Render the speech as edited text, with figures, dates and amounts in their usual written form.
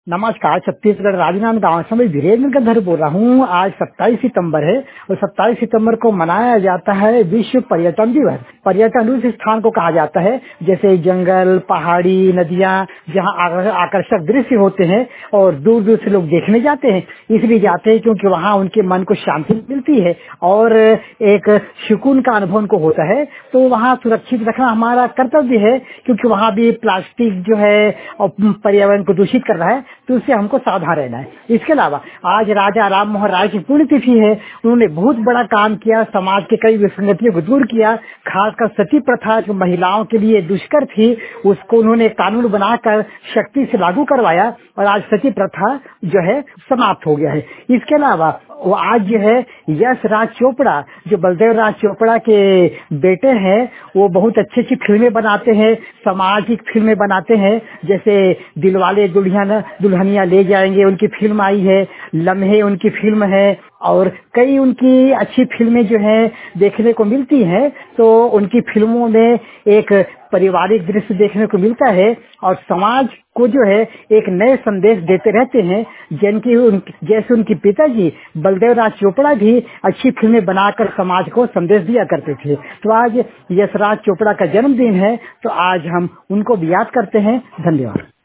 नमस्कार। छत्तीसगढ़ राजनांद गांव से मैं वीरेंद्र गंधर बोल रहा हूँ। आज 27 सितंबर है और 27 सितंबर को मनाया जाता है विश्व पर्यटन दिवस। पर्यटन उस स्थान को कहा जाता है जैसे जंगल, पहाड़ी, नदियाँ, जहाँ आकर्षक दृश्य होते हैं और दूर दूर से लोग देखने जाते हैं। इसलिए जाते हैं क्योंकि वहाँ उनके मन को शांति मिलती है और एक सुकून का अनुभव उनको होता है। तो वहाँ सुरक्षित रखना हमारा कर्तव्य है, क्योंकि वहाँ भी प्लास्टिक जो है और पर्यावरण को दूषित कर रहा है, तो उससे हमको सावधान रहना है। इसके अलावा आज राजा राम मोहन राय की पुण्यतिथि है। उन्होंने बहुत बड़ा काम किया, समाज के कई विसंगतियों को दूर किया। खासकर सती प्रथा जो महिलाओं के लिए दुष्कर थी, उसको उन्होंने कानून बनाकर सख्ती से लागू करवाया और आज सती प्रथा जो है समाप्त हो गया है। इसके अलावा वो आज जो है यश राज चोपड़ा, जो बलदेव राज चोपड़ा के बेटे हैं, वो बहुत अच्छी अच्छी फिल्में बनाते हैं, सामाजिक फिल्में बनाते हैं। जैसे दिलवाले दुल्हनिया ले जाएंगे उनकी फिल्म आई है, लम्हे उनकी फिल्म है और कई उनकी अच्छी फिल्में जो हैं देखने को मिलती हैं। तो उनकी फिल्मों में एक पारिवारिक दृश्य देखने को मिलता है और समाज को जो है एक नए संदेश देते रहते हैं। जैसे उनके पिताजी बलदेव राज चोपड़ा भी अच्छी फिल्में बनाकर समाज को संदेश दिया करते थे। तो आज यशराज चोपड़ा का जन्मदिन है, तो आज हम उनको भी याद करते हैं। धन्यवाद।